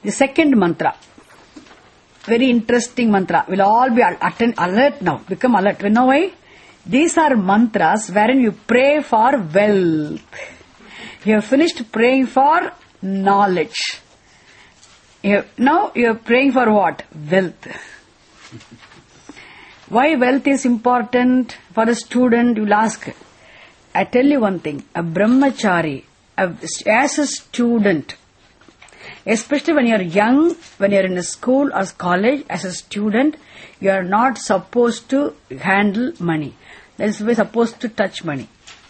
The second mantra, very interesting mantra. We'll all be alert now. Become alert. You know why? These are mantras wherein you pray for wealth. You have finished praying for knowledge. Now you are praying for what? Wealth. Why wealth is important for a student? You will ask. I tell you one thing. A brahmachari, as a student, especially when you are young, when you are in a school or college, as a student, you are not supposed to handle money. That is, we are supposed to touch money.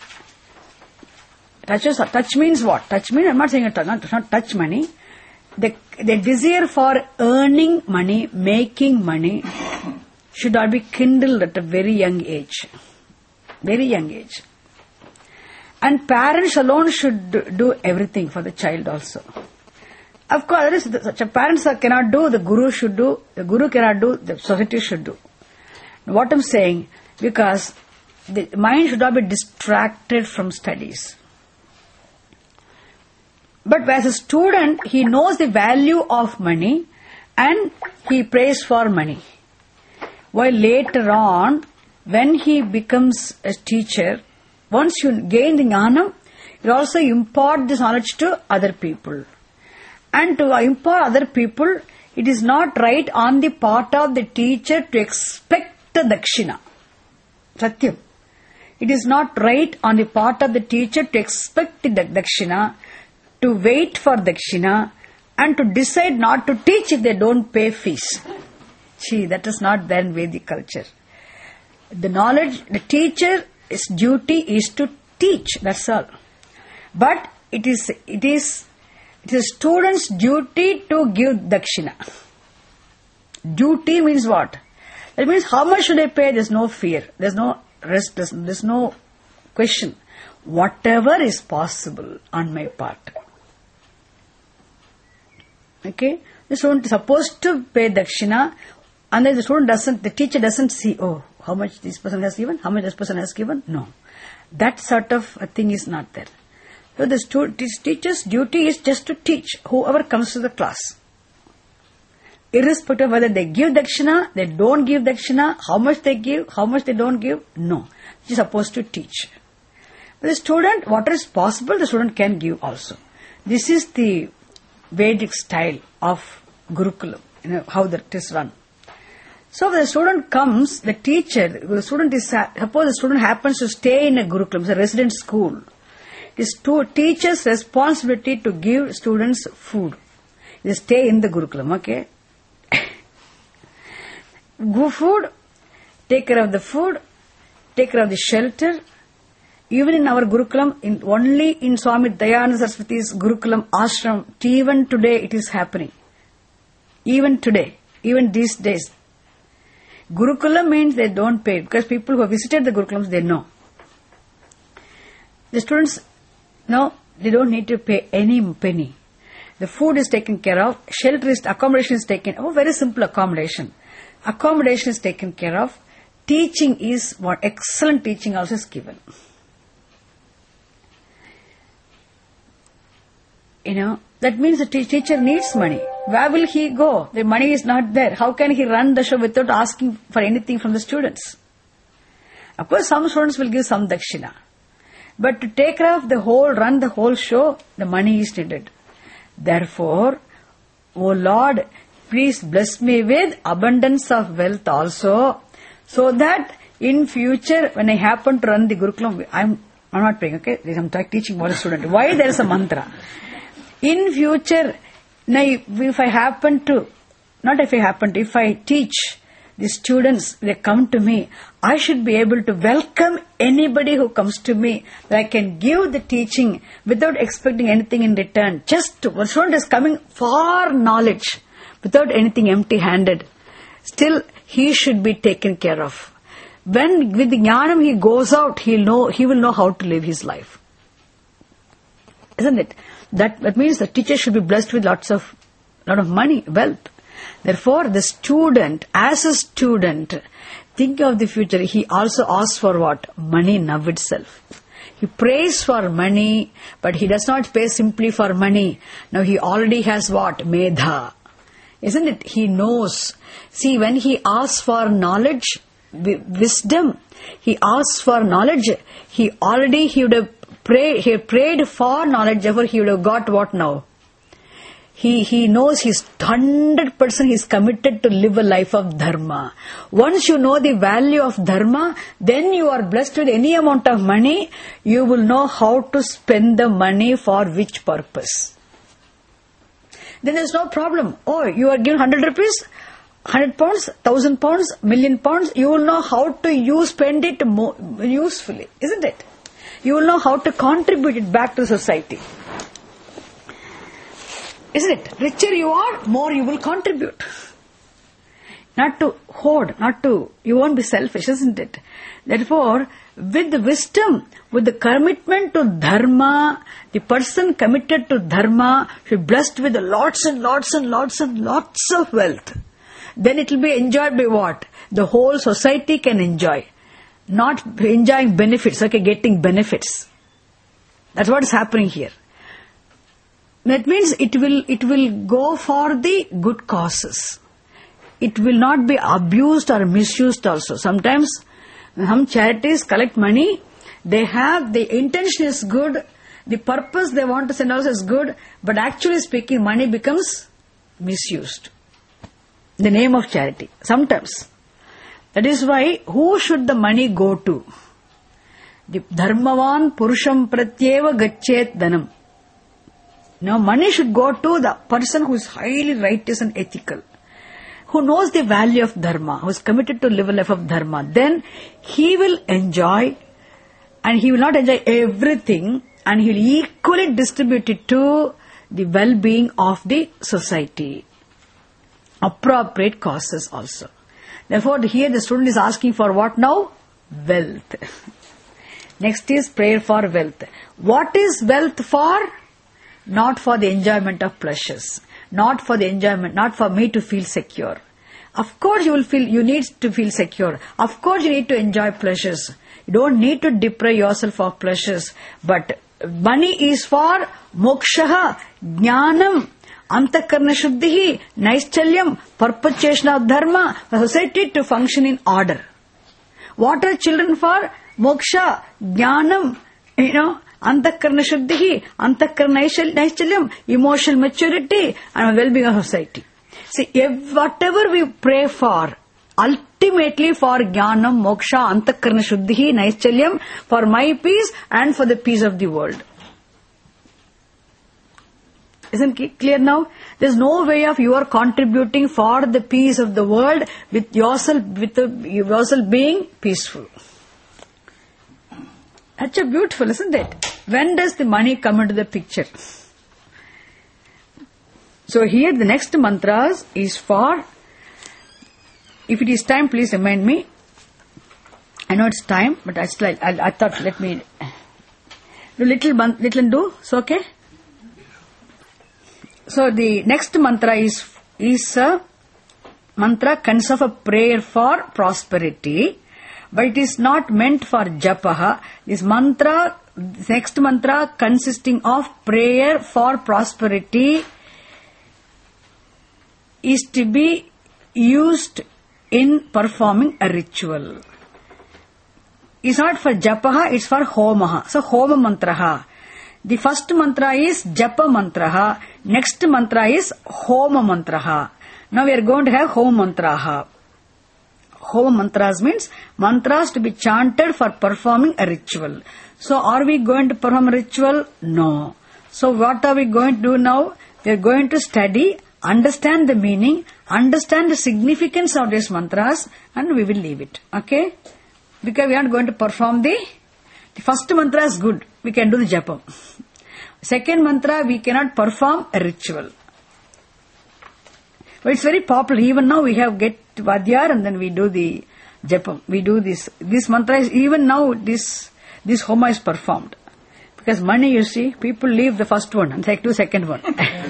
Touch means what? Touch means, I am not saying not touch money. The desire for earning money, making money, should not be kindled at a very young age. Very young age. And parents alone should do everything for the child also. Of course, such a parents cannot do, the guru should do, the guru cannot do, the society should do. What I am saying, because the mind should not be distracted from studies. But as a student, he knows the value of money and he prays for money. While later on, when he becomes a teacher, once you gain the jnanam, you also impart this knowledge to other people. And to impart other people, it is not right on the part of the teacher to expect the dakshina. Satyam. It is not right on the part of the teacher to expect the dakshina, to wait for dakshina, and to decide not to teach if they don't pay fees. See, that is not there in Vedic culture. The knowledge, the teacher's duty is to teach, that's all. But it is a student's duty to give dakshina. Duty means what? That means how much should I pay? There's no fear. There's no rest. There's no question. Whatever is possible on my part. Okay? The student is supposed to pay dakshina, and then the teacher doesn't see, oh, how much this person has given, how much this person has given. No. That sort of a thing is not there. So the teacher's duty is just to teach whoever comes to the class. Irrespective of whether they give dakshina, they don't give dakshina, how much they give, how much they don't give, no. He is supposed to teach. But the student, whatever is possible, the student can give also. This is the Vedic style of Gurukulam, how that is run. So when the student comes, the suppose the student happens to stay in a Gurukulam, it's a resident school. It is teacher's responsibility to give students food. They stay in the Gurukulam, okay? Food, take care of the food, take care of the shelter. Even in our Gurukulam, only in Swami Dayananda Saraswati's Gurukulam ashram, even today it is happening. Even today, even these days. Gurukulam means they don't pay, because people who have visited the Gurukulams, they know. The students, no, they don't need to pay any penny. The food is taken care of, accommodation is taken, very simple accommodation. Accommodation is taken care of. Teaching is what excellent teaching also is given. That means the teacher needs money. Where will he go? The money is not there. How can he run the show without asking for anything from the students? Of course, some students will give some dakshina. But to take care of run the whole show, the money is needed. Therefore, O Lord, please bless me with abundance of wealth also, so that in future, when I happen to run the Gurukulam, I'm not praying, okay? I'm teaching one student. Why there is a mantra? In future, if I teach the students, they come to me, I should be able to welcome anybody who comes to me, that I can give the teaching without expecting anything in return. Just one student is coming for knowledge, without anything empty-handed. Still, he should be taken care of. When with the jnanam he goes out, he will know how to live his life. Isn't it? That means the teacher should be blessed with lot of money, wealth. Therefore, the student, as a student, think of the future. He also asks for what? Money now itself. He prays for money, but he does not pray simply for money. Now he already has what? Medha. Isn't it? He knows. See, when he asks for knowledge, wisdom, he asks for knowledge, he would have prayed for knowledge, therefore he would have got what now? He knows he's 100% he's committed to live a life of dharma. Once you know the value of dharma, then you are blessed with any amount of money, you will know how to spend the money for which purpose. Then there's no problem. Oh, you are given 100 rupees, 100 pounds, 1000 pounds, million pounds, you will know how to spend it more usefully, isn't it? You will know how to contribute it back to society. Isn't it? Richer you are, more you will contribute. Not to hoard, you won't be selfish, isn't it? Therefore, with the wisdom, with the commitment to dharma, the person committed to dharma should be blessed with lots and lots and lots and lots of wealth. Then it will be enjoyed by what? The whole society can enjoy. Not enjoying benefits, getting benefits. That's what is happening here. That means it will go for the good causes. It will not be abused or misused also. Sometimes some charities collect money, the intention is good, the purpose they want to send also is good, but actually speaking, money becomes misused. The name of charity. Sometimes. That is why, who should the money go to? The dharmavan purusham pratyeva gachet dhanam. Now money should go to the person who is highly righteous and ethical, who knows the value of dharma, who is committed to live a life of dharma. Then he will enjoy, and he will not enjoy everything, and he will equally distribute it to the well-being of the society. Appropriate causes also. Therefore, here the student is asking for what now? Wealth. Next is prayer for wealth. What is wealth for? Not for the enjoyment of pleasures. Not for me to feel secure. Of course you need to feel secure. Of course you need to enjoy pleasures. You don't need to deprive yourself of pleasures. But money is for moksha, jnanam, antakarna shuddhi, naischalya, perpetuation of dharma, for society to function in order. What are children for? Moksha, jnanam, antakarna shuddhi, antakarna naichalyam, emotional maturity and well-being of society. See, whatever we pray for, ultimately for jnanam, moksha, antakarna shuddhi, naichalyam, for my peace and for the peace of the world. Isn't it clear now? There's no way of you are contributing for the peace of the world with yourself being peaceful. That's a beautiful, isn't it? When does the money come into the picture? So here the next mantras is for, if it is time, please remind me. I know it's time, but I thought let me do little and do. So okay. So the next mantra is a mantra consists of a prayer for prosperity, but it is not meant for japaha. This next mantra consisting of prayer for prosperity is to be used in performing a ritual. It's not for japaha, it's for homaha. So homa mantraha. The first mantra is japa mantraha. Next mantra is homa mantraha. Now we are going to have homa mantraha. Homa mantras means mantras to be chanted for performing a ritual. So are we going to perform a ritual? No. So what are we going to do now? We are going to study, understand the meaning, understand the significance of these mantras, and we will leave it. Okay? Because we are not going to perform the first mantra is good. We can do the japam. Second mantra, we cannot perform a ritual. But it's very popular. Even now we have get Vadyar and then we do the japam. We do this. This mantra is, even now this homa is performed. Because money, you see, people leave the first one and do second one.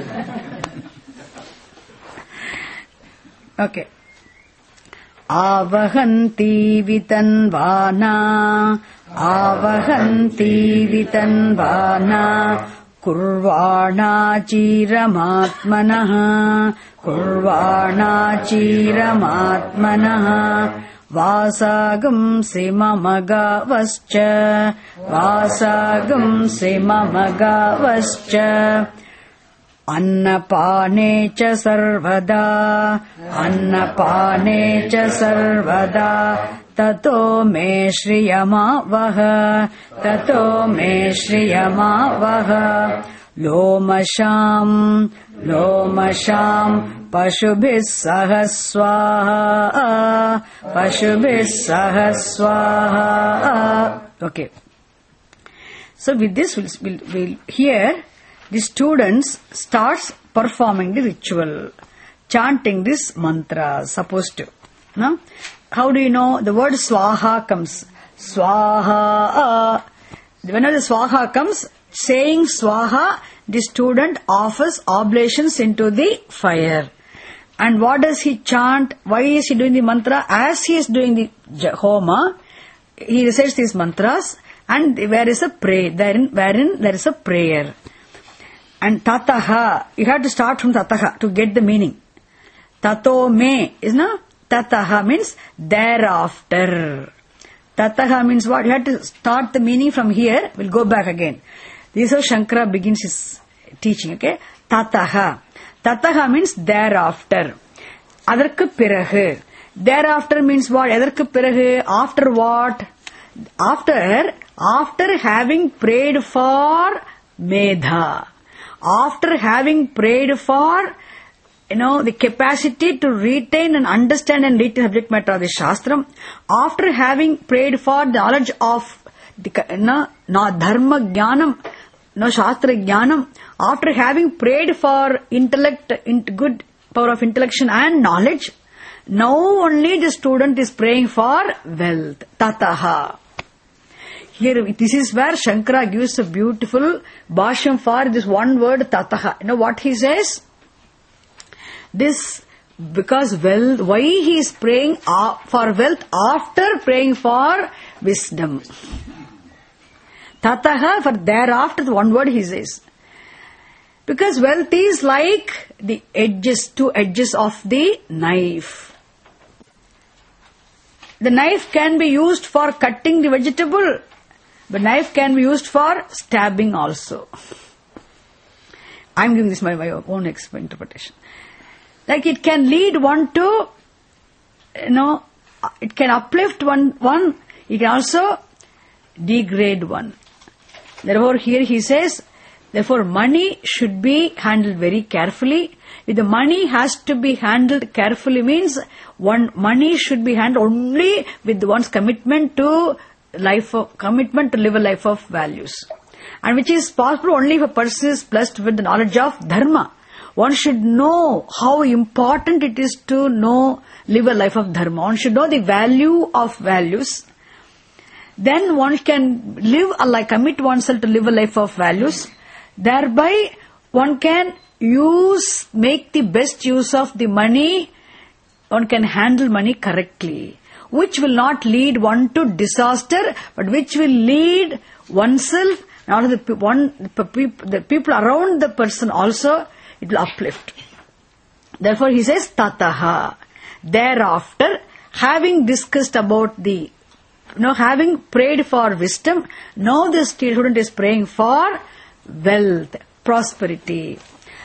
Okay. Avahanti vitanvana avahanti vitanvana kurvana chiramatmanaha vasagam simamagavascha annapane cha sarvada tato me shriyamavaha lomasham pashubhis sahaswaha. Okay. So with this, we'll here the students starts performing the ritual, chanting this mantra. Supposed to, no? How do you know the word swaha comes? Swaha. Whenever the swaha comes, saying swaha, the student offers oblations into the fire. And what does he chant? Why is he doing the mantra? As he is doing the homa, he recites these mantras, and where is a prayer? Wherein there is a prayer. And tataha, you have to start from tataha to get the meaning. Tato me is na? Tataha means thereafter. Tataha means what? You have to start the meaning from here. We'll go back again. This is how Shankara begins his teaching. Okay? Tataha. Tataha means thereafter. Adarku pirahu. Thereafter means what? Adarku pirahu. After what? After having prayed for medha. After having prayed for the capacity to retain and understand and retain subject matter of the Shastram, after having prayed for the knowledge of the dharma jnanam, Shastra jnanam, after having prayed for intellect, good power of intellection and knowledge, now only the student is praying for wealth. Tataha. Here, this is where Shankara gives a beautiful bhashyam for this one word tataha. You know what he says? This, because wealth, why he is praying for wealth after praying for wisdom. Tataha, for thereafter, the one word he says. Because wealth is like the edges, two edges of the knife. The knife can be used for cutting the vegetable. The knife can be used for stabbing also. I am giving this my own interpretation. Like it can lead one to, it can uplift one, it can also degrade one. Therefore, here he says, therefore, money should be handled very carefully. If the money has to be handled carefully means money should be handled only with one's commitment to live a life of values. And which is possible only if a person is blessed with the knowledge of dharma. One should know how important it is to live a life of dharma. One should know the value of values. Then one can commit oneself to live a life of values. Thereby, one can make the best use of the money. One can handle money correctly, which will not lead one to disaster, but which will lead oneself, and also the people around the person also, it will uplift. Therefore, he says, tataha. Thereafter, having discussed about having prayed for wisdom, now the student is praying for wealth, prosperity.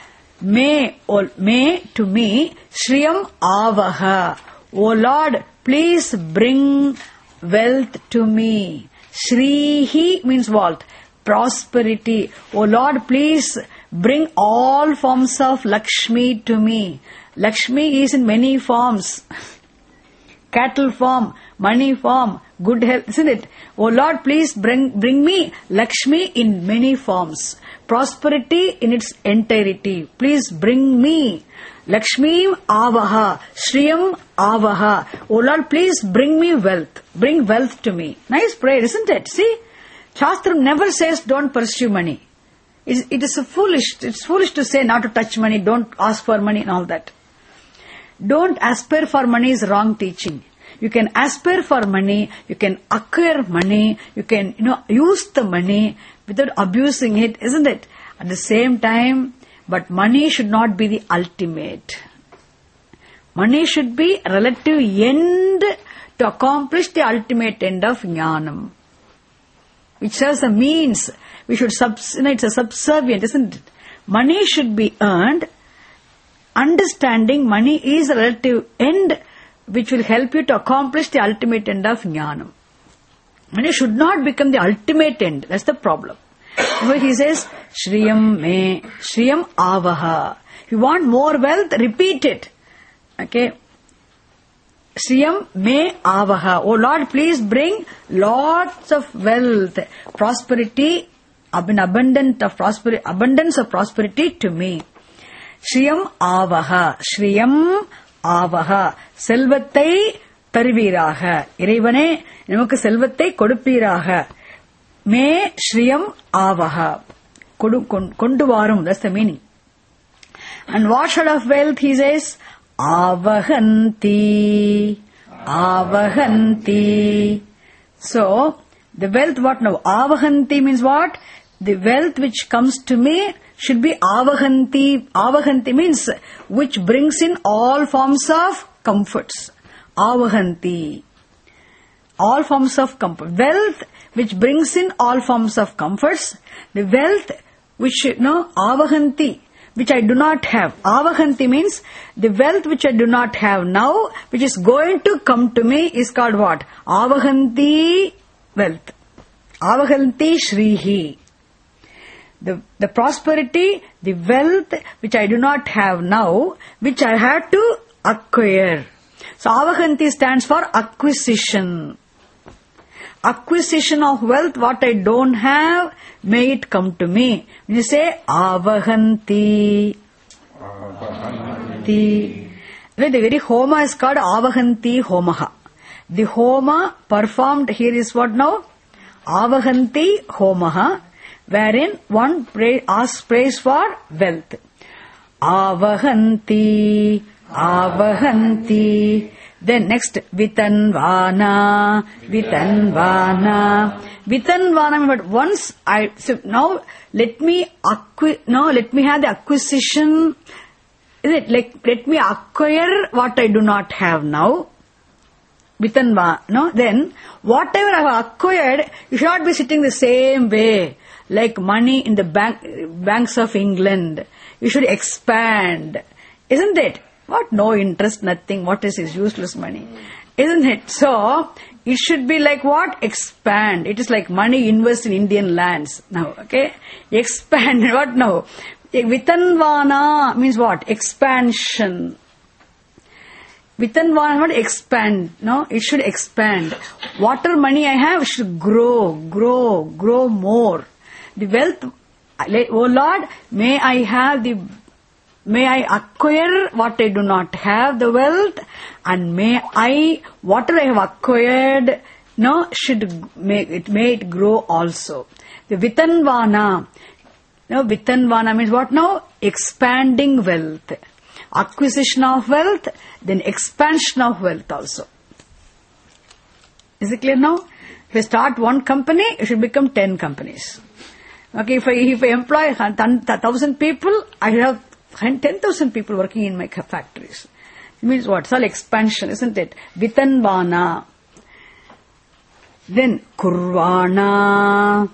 May to me, Shriyam Avaha. O Lord, please bring wealth to me. Shrihi means wealth, prosperity. O Lord, please bring all forms of Lakshmi to me. Lakshmi is in many forms. Cattle form, money form, good health, isn't it? O Lord, please bring me Lakshmi in many forms. Prosperity in its entirety. Please bring me Lakshmi Avaha, Shriyam Avaha. O Lord, please bring me wealth. Bring wealth to me. Nice prayer, isn't it? See, Shastram never says don't pursue money. It's foolish to say not to touch money, don't ask for money and all that. Don't aspire for money is wrong teaching. You can aspire for money, you can acquire money, you can, use the money without abusing it, isn't it? At the same time, but money should not be the ultimate. Money should be a relative end to accomplish the ultimate end of jnanam, which serves a means. We should it's a subservient, isn't it? Money should be earned. Understanding money is a relative end which will help you to accomplish the ultimate end of jnanam. Money should not become the ultimate end. That's the problem. So he says, Shriyam me, Shriyam avaha. If you want more wealth, repeat it. Okay. Shriyam me avaha. Oh Lord, please bring lots of wealth, prosperity, abundance of prosperity to me. Shriyam avaha. Shriyam avaha. Selvathai tariviraha. Irevane, namakku selvathai kodupiraha. Me Shriyam avaha. Kondu varum. That's the meaning. And what sort of wealth? He says, avahanti. Avahanti. So, the wealth what now? Avahanti means what? The wealth which comes to me should be avahanti. Avahanti means which brings in all forms of comforts. Avahanti. All forms of comfort. Wealth which brings in all forms of comforts. The wealth which, avahanti, which I do not have. Avahanti means the wealth which I do not have now, which is going to come to me, is called what? Avahanti wealth. Avahanti Shrihi. The prosperity, the wealth which I do not have now, which I had to acquire. So avahanti stands for acquisition. Acquisition of wealth, what I don't have, may it come to me. When you say avahanti, the very homa is called avahanti homaha. The homa performed here is what now? Avahanti homaha, wherein one asks praise for wealth. Avahanti, avahanti. Then next, vitanvana, vitanvana. Vitanvana, but once now let me have the acquisition. Is it let me acquire what I do not have now? Vitanvana. No, then whatever I have acquired, you should not be sitting the same way. Like money in the banks of England. You should expand. Isn't it? What? No interest, nothing. What is his useless money? Isn't it? So, it should be like what? Expand. It is like money invest in Indian lands. Now, okay? Expand. What now? Vitanvana means what? Expansion. Vitanvana, what? Expand. No? It should expand. Whatever money I have should grow more. The wealth, oh Lord, may I acquire what I do not have, the wealth, and whatever I have acquired, may it grow also. The Vitanvana. Vitanvana means what now? Expanding wealth. Acquisition of wealth, then expansion of wealth also. Is it clear now? If you start one company, it should become 10 companies. Okay, if I employ 1,000 people, I have 10,000 people working in my factories. It means what? It's all expansion, isn't it? Vitanvana. Then Kurvana.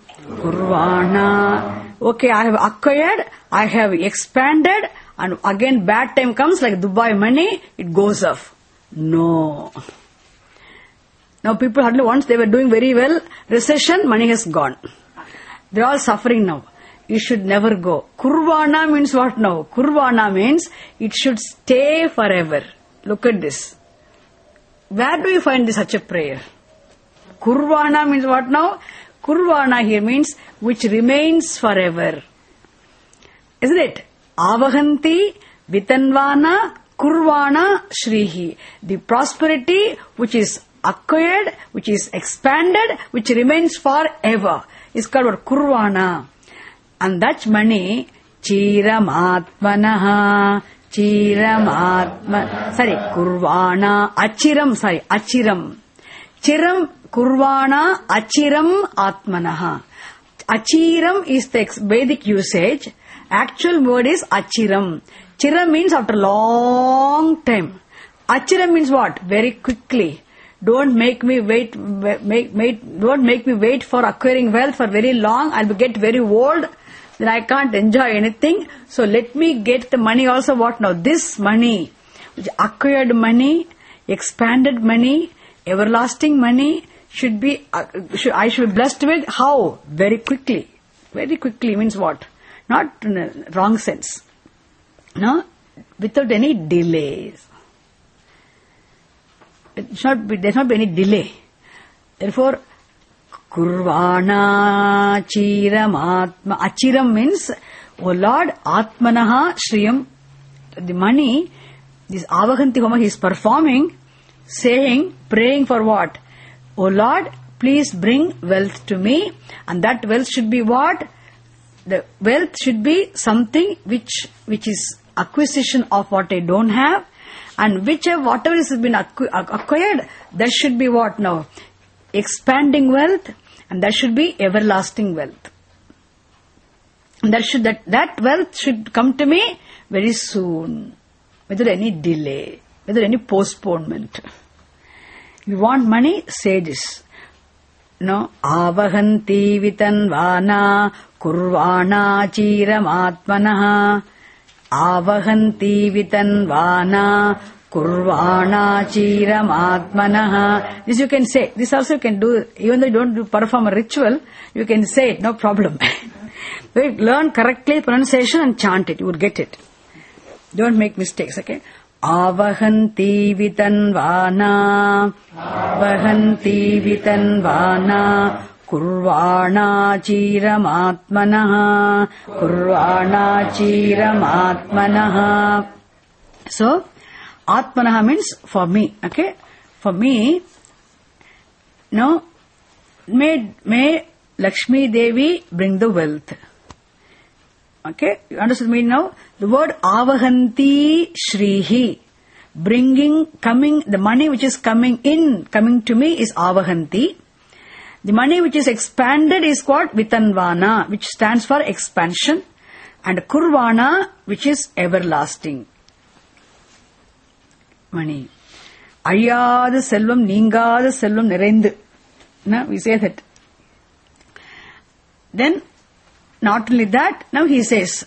Okay, I have acquired, I have expanded, and again bad time comes like Dubai money, it goes off. No. Now people hardly once they were doing very well, recession, money has gone. They're all suffering now. You should never go. Kurvana means what now? Kurvana means it should stay forever. Look at this. Where do you find such a prayer? Kurvana means what now? Kurvana here means which remains forever. Isn't it? Avahanti, Vitanvana, Kurvana, Shrihi. The prosperity which is acquired, which is expanded, which remains forever is called Kurvana. And that money, Chiramatmanaha, achiram. Chiram kurvana achiram atmanaha. Achiram is the Vedic usage. Actual word is achiram. Chiram means after long time. Achiram means what? Very quickly. Don't make me wait. Don't make me wait for acquiring wealth for very long. I'll get very old. Then I can't enjoy anything. So let me get the money also. What now? This money, which acquired money, expanded money, everlasting money, should be. I should be blessed with. How? Very quickly. Very quickly means what? Not in a wrong sense. No, without any delays. There should not be any delay. Therefore, kurvana chiram atma. Achiram means, O Lord, atmanaha shriyam. The money, this avahanti homa he is performing, saying, praying for what? O Lord, please bring wealth to me. And that wealth should be what? The wealth should be something which is acquisition of what I don't have. And whatever has been acquired, that should be what now? Expanding wealth, and that should be everlasting wealth. And that wealth should come to me very soon, without any delay, without any postponement. You want money? Say this. No, avahanti vitanvana kurvana chiram atmanaha. Avahanti vitanvana kurvana chiram atmanaha. This you can say. This also you can do. Even though you don't perform a ritual, you can say it, no problem. Learn correctly pronunciation and chant it. You will get it. Don't make mistakes, okay? Avahanti vitanvana. Avahanti vitanvana. Kurvana chiram atmanaha. Kurvana chiram atmanaha. So, atmanaha means for me, okay? For me, no, may Lakshmi Devi bring the wealth. Okay, you understand me now? The word avahanti shrihi, bringing, coming, the money which is coming to me is avahanti. The money which is expanded is called vitanvana, which stands for expansion, and kurvana, which is everlasting money. Ayyada selvam, neengada selvam nirendu. Now we say that. Then, not only that, now he says,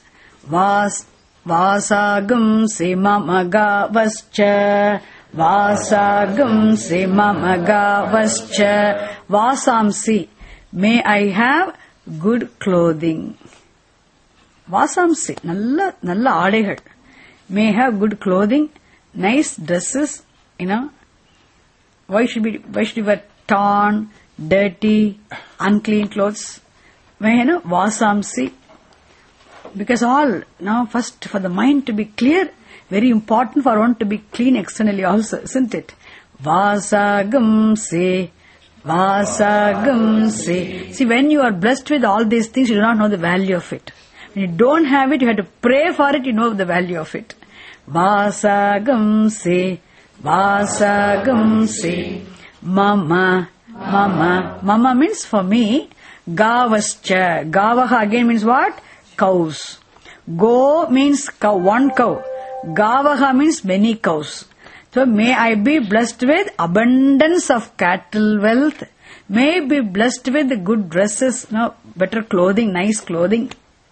Vasagam semamaga vascha. Vasagam semamaga vascha. Vasamsi. May I have good clothing. Vasamsi. Nalla aadaigal. May I have good clothing, nice dresses, Why should we wear torn, dirty, unclean clothes? Vasamsi. Because first for the mind to be clear, very important for one to be clean externally also, isn't it? Vasagamse. See, when you are blessed with all these things, you do not know the value of it. When you don't have it, you have to pray for it, you know the value of it. Vasagamse. Mama. Mama means for me. Gavascha. Gavaha again means what? Cows. Go means cow, one cow. Gavaha means many cows. So may I be blessed with abundance of cattle wealth. May I be blessed with good dresses, better clothing, nice clothing.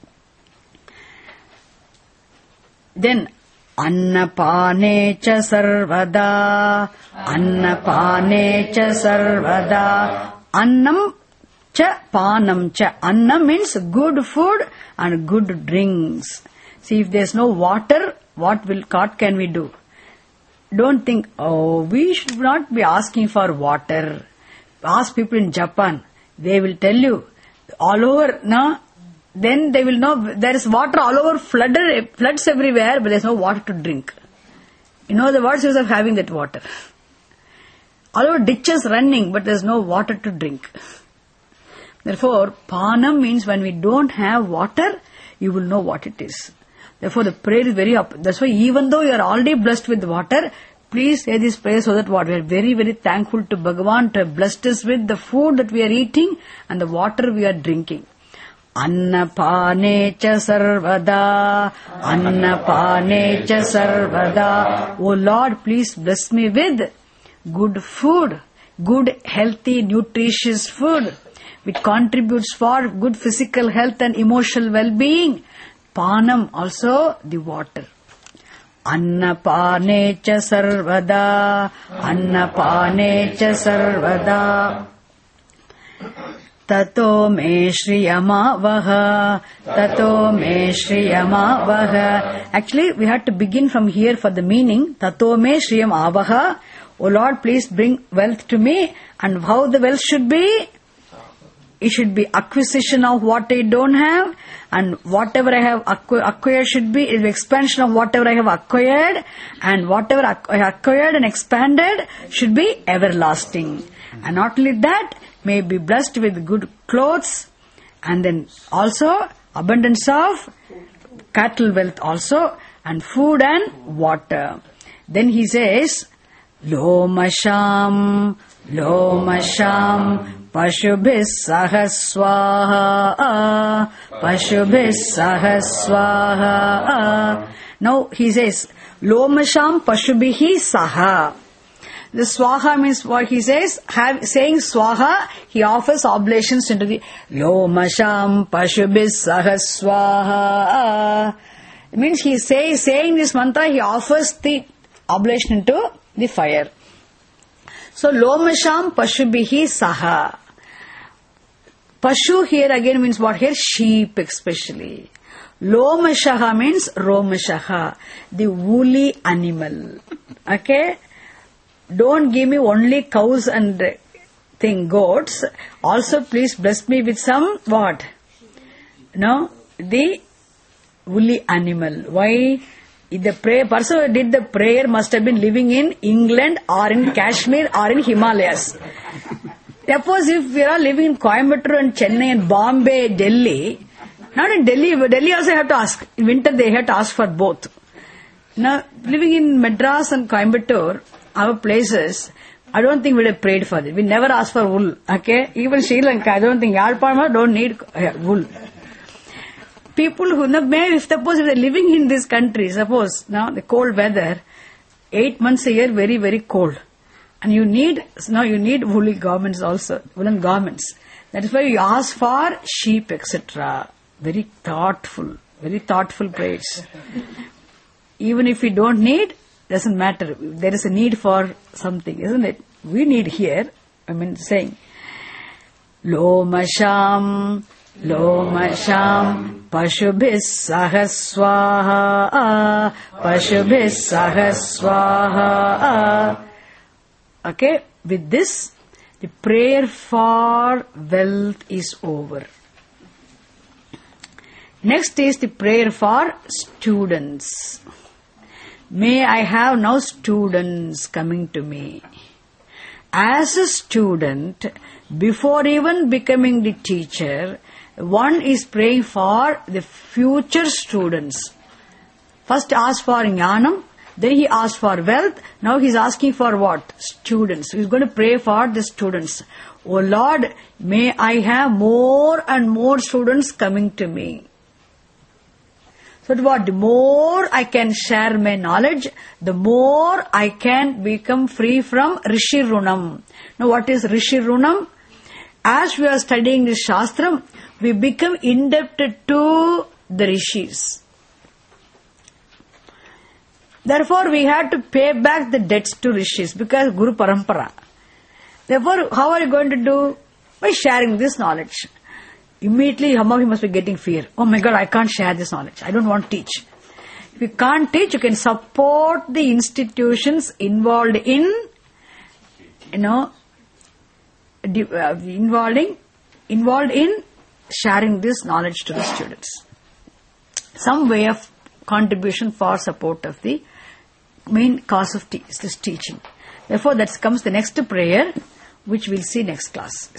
Then Annapane cha sarvada. Annapane cha sarvada. Annam cha panam cha. Annam means good food and good drinks. See, if there is no water, what can we do? Don't think, we should not be asking for water. Ask people in Japan. They will tell you, all over, then they will know there is water all over, floods everywhere, but there is no water to drink. You know the worst use of having that water. All over ditches running, but there is no water to drink. Therefore, panam means when we don't have water, you will know what it is. Therefore, the prayer is very up. That's why even though you are already blessed with water, please say this prayer so that what? We are very, very thankful to Bhagavan to have blessed us with the food that we are eating and the water we are drinking. Annapane cha sarvada, Annapane cha sarvada. O Lord, please bless me with good food, good, healthy, nutritious food, which contributes for good physical health and emotional well-being. Panam, also the water. Annapane cha sarvada, Annapane cha sarvada. Tato me shriyamavaha, Tato me shriyamavaha. Actually, we had to begin from here for the meaning. Tato me shriyamavaha. O Lord, please bring wealth to me. And how the wealth should be? It should be acquisition of what I don't have, and whatever I have acquired should be expansion of whatever I have acquired, and whatever I acquired and expanded should be everlasting. And not only that, may be blessed with good clothes, and then also abundance of cattle wealth also, and food and water. Then he says, Lomasham, Lomasham, Pashubhis sahaswaha, Pashubhis sahaswaha. Now he says, Lomasham Pashubhihi saha. The swaha means what he says, saying swaha, he offers oblations into the Lomasham Pashubhis sahaswaha. It means he is saying this mantra, he offers the oblation into the fire. So, Lomasham Pashubhihi saha. Pashu here again means what here? Sheep especially. Lomashaha means Romashaha, the woolly animal. Okay? Don't give me only cows and goats. Also please bless me with some what? No? The woolly animal. Why? The person who did the prayer must have been living in England or in Kashmir or in Himalayas. Suppose if we are living in Coimbatore and Chennai and Bombay, Delhi, not in Delhi, but Delhi also have to ask. In winter they have to ask for both. Now, living in Madras and Coimbatore, our places, I don't think we have prayed for it. We never ask for wool. Okay? Even Sri Lanka, I don't think Yalpama don't need wool. People who suppose if they're living in this country, suppose now the cold weather, 8 months a year, very, very cold. And you need woolly garments also, woolen garments. That is why you ask for sheep, etc. Very thoughtful prayers. Even if we don't need, doesn't matter. There is a need for something, isn't it? We need here, saying, Lomasham, Lomasham, Pashubhis sahaswaha, Pashubhis sahaswaha. Okay, with this, the prayer for wealth is over. Next is the prayer for students. May I have now students coming to me. As a student, before even becoming the teacher, one is praying for the future students. First ask for jnanam, then he asked for wealth, now he is asking for what? Students. He is going to pray for the students. Oh Lord, may I have more and more students coming to me. So what? The more I can share my knowledge, the more I can become free from Rishi Runam. Now what is Rishi Runam? As we are studying this Shastram, we become indebted to the Rishis. Therefore, we have to pay back the debts to Rishis because Guru Parampara. Therefore, how are you going to do? By sharing this knowledge. Immediately, he must be getting fear. Oh my God, I can't share this knowledge. I don't want to teach. If you can't teach, you can support the institutions involved in, involved in sharing this knowledge to the students. Some way of contribution for support of the main cause of this teaching. Therefore, that comes the next prayer, which we'll see next class.